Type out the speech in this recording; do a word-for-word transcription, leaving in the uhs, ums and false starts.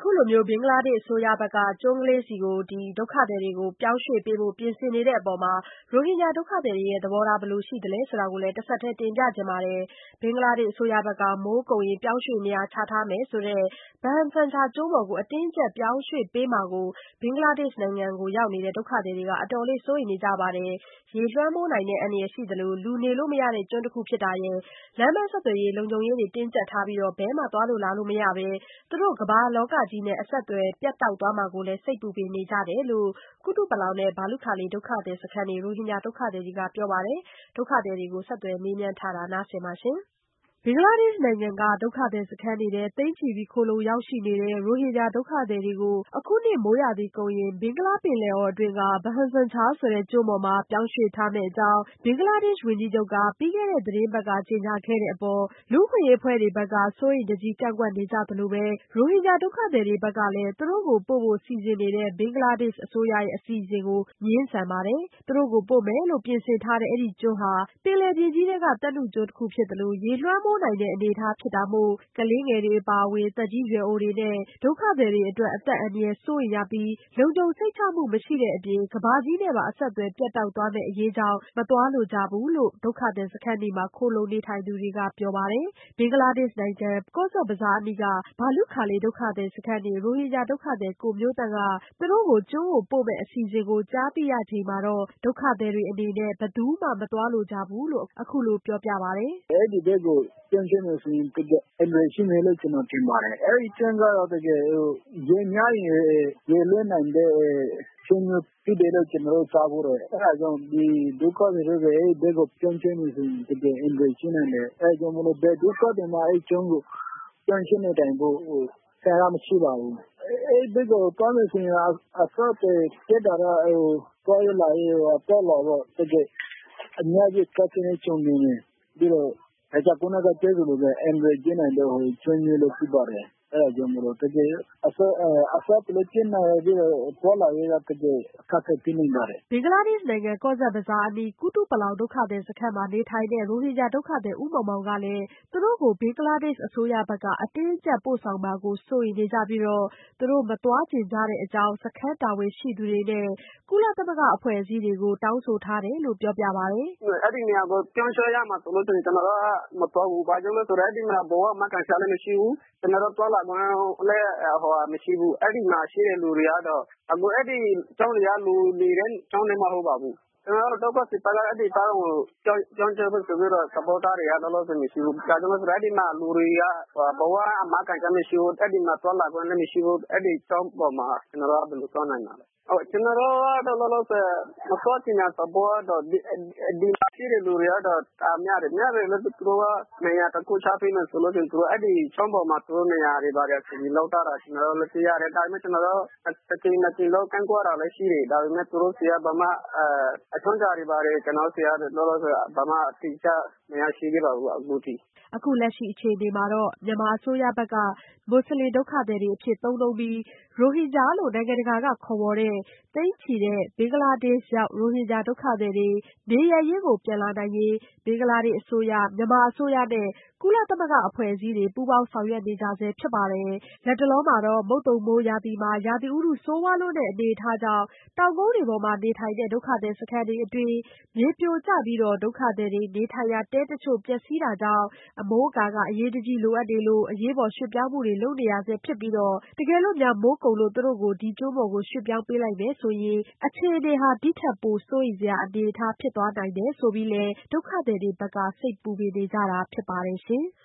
အခုလိုမျိုးဘင်္ဂလားဒေ့ရှ်အစိုးရဘက်ကကျွန်းကလေးဆီကိုဒုက္ခသည်တွေကိုပြောင်းရွှေ့ပေးဖို့ပြင်ဆင်နေတဲ့အပေါ်မှာရိုဟင်ဂျာဒုက္ခသည်တွေရဲ့သဘောထားဘယ်လိုရှိသလဲဆိုတာကိုလည်းတဆက်တည်းတင်ပြချင်ပါတယ်။ဘင်္ဂလားဒေ့ရှ်အစိုးရဘက်ကမိုးကုန်ရင်ပြောင်းရွှေ့နေရာချထားမယ်ဆိုတဲ့ Bhasan Char ကျွန်းပေါ်ကိုအတင်းအကျပ်ပြောင်းရွှေ့ပေးမှာကိုဘင်္ဂလားဒေ့ရှ်နိုင်ငံကိုရောက်နေတဲ့ဒုက္ခသည်တွေကအတော်လေးစိုးရိမ်နေကြပါတယ်။ရေလွှမ်းမိုးနိုင်တဲ့အန္တရာယ်ရှိသလိုလူနေလို့မရတဲ့ကျွန်းတစ်ခုဖြစ်တာရယ်လမ်းပန်းဆက်သွယ်ရေးလုံခြုံရေးတွေတင်းကျပ်ထားပြီးဘယ်မှသွားလို့လာလို့မရဘဲသူတို့ကမ္ဘာလောကကြီးနဲ့အဆက်အသွယ်ပြတ်တောက်သွားမှာကိုလည်းစိတ်ပူပင်နေကြတယ်လို့ကုတုပလောင်နဲ့ဘာလုခါလီဒုက္ခသည်စခန်းနေရိုဟင်ဂျာဒုက္ခသည်တွေကပြောပါတယ်။ဒုက္ခသည်တွေကိုဆက်သွယ်မေးမြန်းထားတာနားဆင်ပါရှင်။ဘင်္ဂလားဒေ့ရှ်နိုင်ငံကဒုက္ခသည်စခန်းတွေထဲသိန်းချီပြီးခိုလှုံရောက်ရှိနေတဲ့ရိုဟင်ဂျာဒုက္ခသည်တွေကိုအခုနှစ်မိုးရာသီကုန်ရင်ဘင်္ဂလားပင်လယ်အော်အတွင်းက Bhasan Char ဆိုတဲ့ကျွန်းပေါ်မှာပြောင်းရွှေ့ထားမယ့်အကြောင်းဘင်္ဂလားဒေ့ရှ်ဝန်ကြီးချုပ်ကပြီးခဲ့တဲ့သီတင်းပတ်ကကြေညာခဲ့တဲ့အပေါ်လူ့အခွင့်အရေးအဖွဲ့တွေဘက်ကစိုးရိမ်တကြီးကန့်ကွက်နေကြသလိုပဲရိုဟင်ဂျာဒုက္ခသည်တွေဘက်ကလည်းသူတို့ကိုပို့ဖို့စီစဉ်နေတဲ့ဘင်္ဂလားဒေ့ရှ်အစိုးရရဲ့အစီအစဉ်ကိုငြင်းဆန်ပါတယ်။သူတို့ကိုပို့မယ်လို့ပြင်ဆင်ထားတဲ့အဲဒီကျွန်းဟာပင်လယ်ပြင်ကြီးထဲကသက်နုကျွန်းတစ်ခုဖြစ်သလိုရေလွှမ်းမိုးနိုင်တဲ့အနေအထားဖြစ်တာမို့ကလေးငယ်တွေအပါအဝင်သက်ကြီးရွယ်အိုတွေနဲ့ဒုက္ခသည်တွေအတွက်အသက်အန္တရာယ်စိုးရိမ်ရပြီးလုံခြုံစိတ်ချမှုမရှိတဲ့အပြင်ကမ္ဘာကြီးနဲ့ပါအဆက်အသွယ်ပြတ်တောက်သွားမယ့်အရေးကြောင့်မသွားလိုကြဘူးလို့ဒုက္ခသည်စခန်းတွေမှာခိုလှုံနေထိုင်သူတွေကပြောပါတယ်။ဘင်္ဂလားဒေ့ရှ်နိုင်ငံကော့ဇ်ဘဇားအနီးကဘာလုခါလီဒုက္ခသည်စခန်းနေရိုဟင်ဂျာဒုက္ခသည်ကိုမျိုးသန့်ကသူတို့ကိုကျွန်းကိုပို့မယ့်အစီအစဉ်ကိုကြားသိရချိန်မှာတော့ဒုက္ခသည်တွေအနေနဲ့ဘယ်သူမှမသွားလိုကြဘူးလို့အခုလိုပြောပြပါတယ်။အဲဒီဘက်ကိုပြောင်းရွှေ့မယ်ဆိုရင်တကယ်အန္တရာယ်ရှိမယ်လို့ကျွန်တော်ထင်ပါတယ်။အဲဒီကျွန်းကတော့တကယ်ရေများရင်ရေလွှမ်းနိုင်တဲ့ကျွန်းမျိုးဖြစ်တယ်လို့ကျွန်တော်တို့ကြားဖို့တယ်။အဲဒါကြောင့်ဒီဒုက္ခသည်တွေအဲဒီဘက်ကိုပြောင်းရွှေ့မယ်ဆိုရင်တကယ်အန္တရာယ်ရှိနိုင်တယ်။အဲဒါကြောင့်မလို့ဘယ်ဒုက္ခသည်မှအဲဒီကျွန်းကိုပြောင်းရွှေ့နေတိုင်ဖို့ဆန္ဒမရှိပါဘူး။အဲဒီဘက်ကိုသွားမယ်ဆိုရင်အဆက်အသွယ်ပြတ်တာတော့သွားရလာရတော့လာတော့တကယ်အများကြီးကတ်နေကြုံနေတယ်ပြီးတော့အဲကြောင့်ခုနကပြောသလိုပဲအန်ဒရကျင်းနိုင်တော့ကျွန်းမျိုးလို့ဖြစ်ပါတယ်အဲဒါကြောင့်မလို့တကယ်အစအစပလက်ကျင်းနိုင်ပြီးတော့ပေါ်လာရတဲ့တကယ်အခက်အခဲပြနေပါတယ်ဘင်္ဂလားဒေ့ရှ်နိုင်ငံကော့ဇ်ဘဇားအနီးကုတုပလောင်ဒုက္ခသည်စခန်းမှာနေထိုင်တဲ့ရိုဟင်ဂျာဒုက္ခသည်ဦးမောင်မောင်ကလည်းသူတို့ကိုဘင်္ဂလားဒေ့ရှ်အစိုးရဘက်ကအတင်းအကျပ်ပို့ဆောင်မှာကိုစိုးရိမ်နေကြပြီးတော့သူတို့မသွားချင်ကြတဲ့အကြောင်းစခန်းတာဝန်ရှိသူတွေနဲ့ကုလသမဂ္ဂအဖွဲ့အစည်းတွေကိုတောင်းဆိုထားတယ်လို့ပြောပြပါတယ်။အဲဒီနေရာကိုပြောင်းရွှေ့ရမှာဆိုလို့ဆိုရင်ကျွန်တော်တို့မတော်ဘူး။ဘာကြောင့်လဲဆိုတော့အဲဒီမှာဘောကမကန်ရှာလည်းမရှိဘူး။ကျွန်တော်တို့သွားလာခွင့်လည်းဟိုမရှိဘူး။အဲဒီမှာရှိတဲ့လူတွေကတော့အခုအဲဒီကျောင်းတွေကလူနေတဲ့ကျောင်းတွေမဟုတ်ပါဘူး။ကျွန်တော်တို့တော့စစ်ပါကအဲဒီတောင်းကိုကြောင်းကြောင်းကျဖို့ဆိုပြီးတော့သဘောထားတွေကတော့လို့ဆိုမရှိဘူး။ဒါကြောင့်ဆိုတော့အဲဒီမှာလူတွေကဘောကအမကန်ရှာမရှိဘူး။အဲဒီမှာသွားလာခွင့်လည်းမရှိဘူး။အဲဒီကျောင်းပေါ်မှာကျွန်တော်တို့ဘယ်လိုသွားနိုင်မှာလဲ။ဟုတ်ကျွန်တော်တို့တော့လို့ဆိုမတော်ချင်တဲ့သဘောတော့ဒီမှာရှိတဲ့လူတွေကတော့အများတယ်များတယ်လို့သူတို့ကနေရာတစ်ခုချပေးမယ်ဆိုလို့ရှိရင်သူတို့အဲ့ဒီချောင်းပေါ်မှာသူတို့နေရာတွေပါတယ်ဆိုပြီးလောက်တာကျွန်တော်တို့လည်းသိရတယ်ဒါပေမဲ့ကျွန်တော်တို့တစ်ချိန်တစ်ချိန်လောက်ကန့်ကွက်တာလည်းရှိတယ်ဒါပေမဲ့သူတို့ဆီကဘာမှအထွန်းကြတွေပါတယ်ကျွန်တော်ဆီကလောလောဆယ်ဘာမှအတိအကျမရရှိခဲ့ပါဘူးအခုထိအခုလက်ရှိအခြေအနေမှာတော့မြန်မာအစိုးရဘက်ကမွတ်စလင်ဒုက္ခသည်တွေအဖြစ်သုံးနှုန်းပြီးရိုဟင်ဂျာလို့နိုင်ငံတကာကခေါ်ဝေါ်တဲ့သိန်းချီတဲ့ဘင်္ဂလားဒေ့ရှ်ရောက်ရိုဟင်ဂျာဒုက္ခသည်တွေနေရပ်ရင်းကိုပြန်လာနိုင်ရေးဘင်္ဂလားဒေ့ရှ်အစိုးရမြန်မာအစိုးရနဲ့ကုလသမဂ္ဂအဖွဲ့အစည်းတွေပူးပေါင်းဆောင်ရွက်နေကြဆဲဖြစ်ပါတယ်။လတ်တလောမှာတော့မုတ်သုန်မိုးရာသီမှာရာသီဥတုဆိုးဝါးလွန်းတဲ့အနေအထားကြောင့်တောင်ကုန်းတွေပေါ်မှာနေထိုင်တဲ့ဒုက္ခသည်စခန်းတွေအတွင်းမြေပြိုကျပြီးတော့ဒုက္ခသည်တွေနေထိုင်ရာတဲတချို့ပျက်စီးတာကြောင့်အမိုးအကာကအရေးတကြီးလိုအပ်နေလို့အရေးပေါ်ရွှေ့ပြောင်းမှုတွေလုပ်နေရဆဲဖြစ်ပြီးတော့တကယ်လို့များမိုးကုန်လို့သူတို့ကိုဒီကျွန်းပေါ်ကိုရွှေ့ပြောင်းပေးလိုက်မယ်ဆိုရင်အခြေအနေဟာဒီထက်ပိုစိုးရိမ်စရာအနေအထားဖြစ်သွားနိုင်တယ်ဆိုပြီးလဲဒုက္ခသည်တွေဘက်ကစိတ်ပူပင်နေကြတာဖြစ်ပါတယ်ရှင်။